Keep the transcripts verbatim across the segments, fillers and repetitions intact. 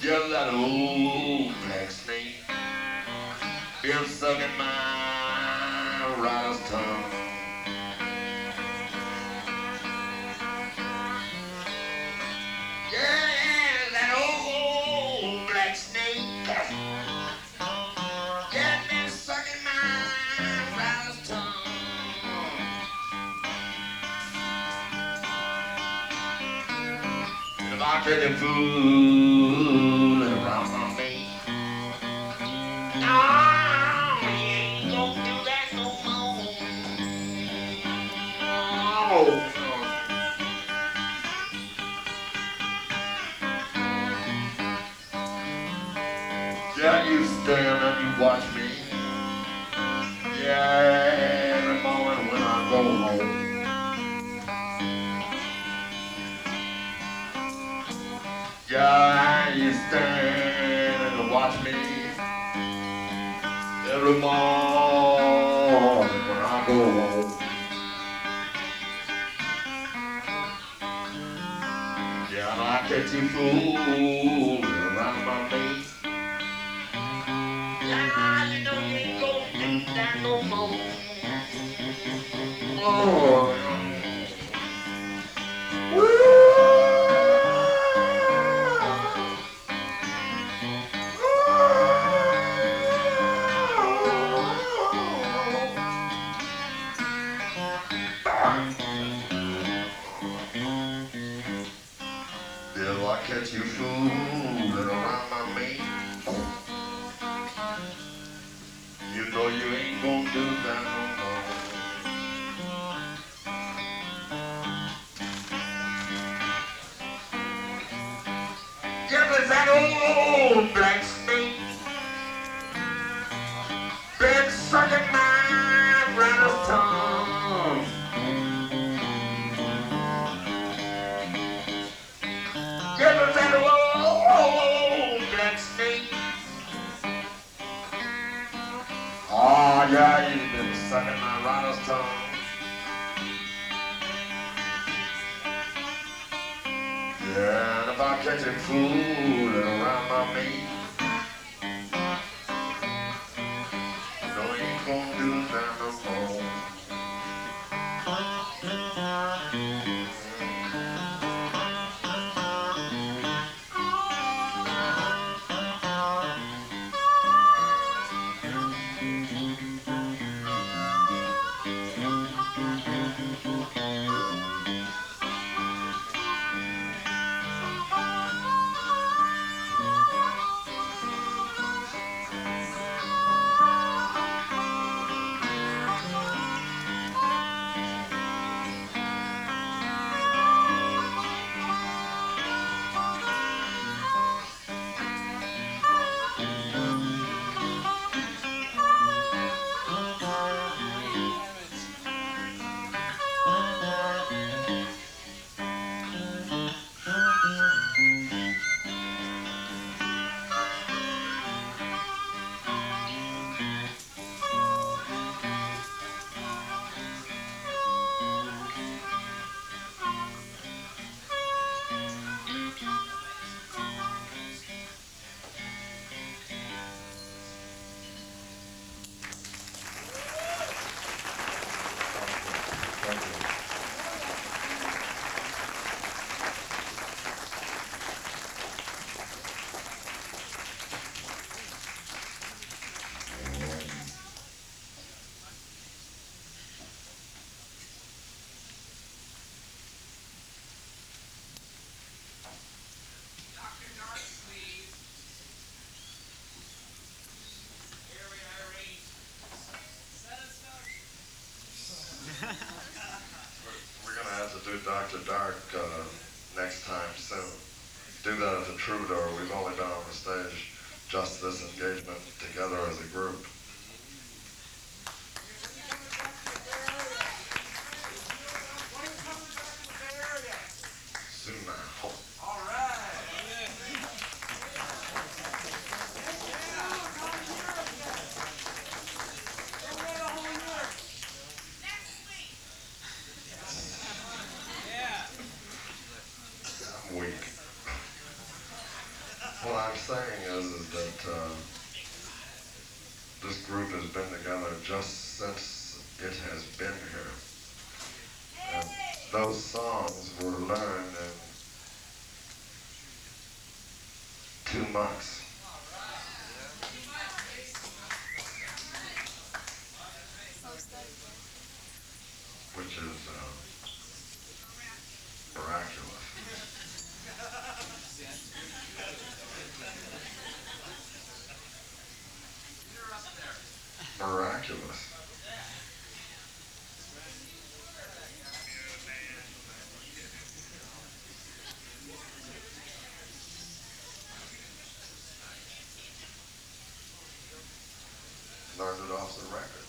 Just that old black snake been sucking my rider's tongue. Yeah, that old black snake just been sucking my rider's tongue. And if I catch a fool around my mate, no, he ain't gonna do that no more. Oh. Yeah, you stand and you watch me. Yeah, every morning when I go home. Yeah, you stand and watch me. Every morning when I go home. Yeah, and I catch you fooling around my mate. Yeah, you know you ain't gonna do that no more. Oh, if I catch you fooling around my mate, you know you ain't gonna do that no more. Yeah, but that old black snake been sucking my brother's tongue. Yeah, but that old black snake, oh yeah, he's been sucking my rider's tongue. Yeah, and if I catch him fooling around my mate, no, he ain't gonna do that no more. We're gonna have to do Doctor Dark uh, next time soon. Do that as a troubadour. We've only been on the stage just this engagement together as a group. Soon now. All right. I'm weak. What I'm saying is, is that uh, this group has been together just since it has been here. And those songs were learned in two months, which is uh, miraculous. Miraculous. Learned it off the record.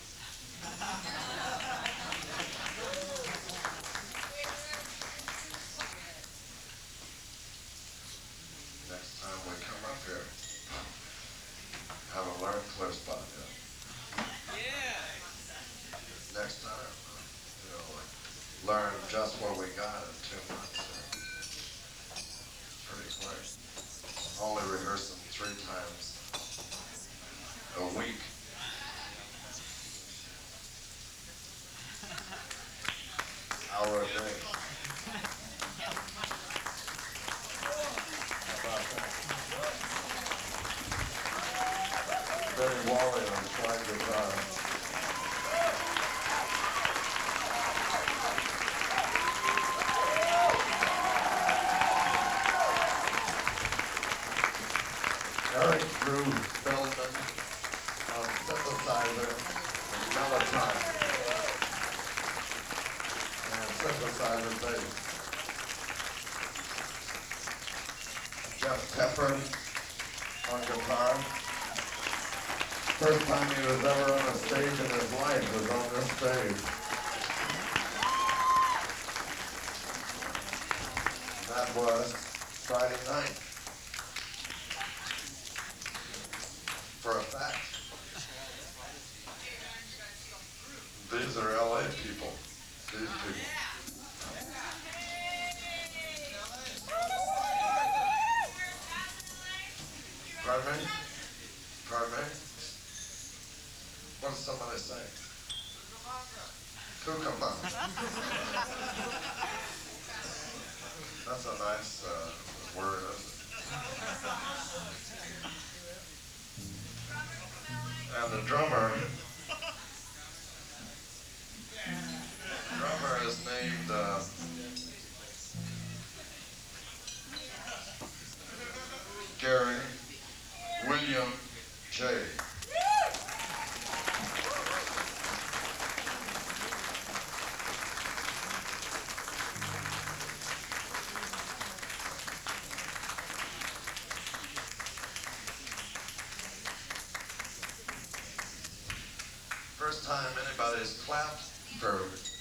Next time we come up here, haven't learned clear spot yet. Next time, you know, like, learn just what we got in two months. Pretty quick. Only rehearsing three times a week. Hour a day. How about that? Very Wally on slide guitar. Eric Drew Feldman on synthesizer and Mellotron and synthesizer bass. Jeff Pepper on guitar. First time he was ever on a stage in his life was on this stage. That was Friday night. For a fact. These are L A people. These people. Pardon me? Pardon me? What does somebody say? Cucamonga. That's a nice uh, word, isn't it? And the drummer, drummer is named uh, Gary William J. First time anybody's clapped for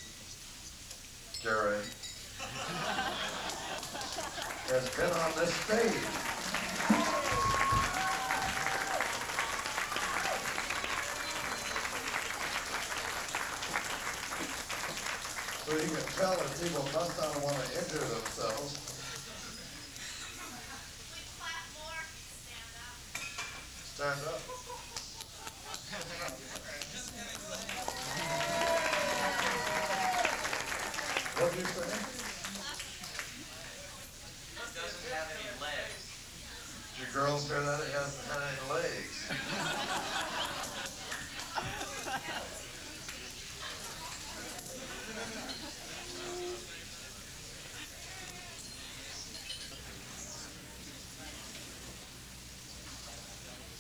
Gary has been on this stage. So you can tell that people must not want to injure themselves. Stand up. What did you say? It doesn't have any legs. Did you girls hear that? It hasn't had any legs.